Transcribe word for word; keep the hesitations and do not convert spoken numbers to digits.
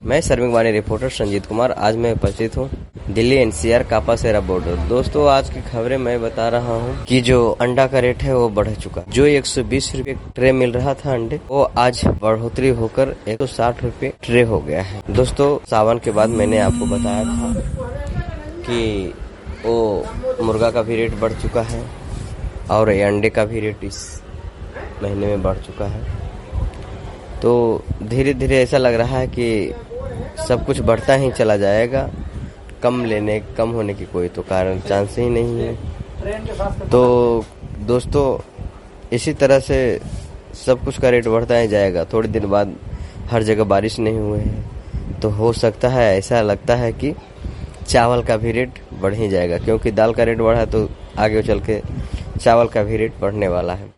मैं serving Vani reporter Sanjeet Kumar. आज मैं उपस्थित हूँ दिल्ली एनसीआर कापासेरा बॉर्डर। दोस्तों, आज की खबरें मैं बता रहा हूँ कि जो अंडा का रेट है वो बढ़ चुका। जो एक सौ बीस रूपए ट्रे मिल रहा था अंडे, वो आज बढ़ोतरी होकर एक सौ साठ रूपए ट्रे हो गया है। दोस्तों, सावन के बाद मैंने आपको बताया था कि वो मुर्गा का भी रेट बढ़ चुका है और अंडे का भी रेट इस महीने में बढ़ चुका है। तो धीरे धीरे ऐसा लग रहा है कि सब कुछ बढ़ता ही चला जाएगा। कम लेने कम होने की कोई तो कारण चांस ही नहीं है। तो दोस्तों, इसी तरह से सब कुछ का रेट बढ़ता ही जाएगा। थोड़े दिन बाद हर जगह बारिश नहीं हुए हैं तो हो सकता है, ऐसा लगता है कि चावल का भी रेट बढ़ ही जाएगा, क्योंकि दाल का रेट बढ़ा तो आगे चल के चावल का भी रेट बढ़ने वाला है।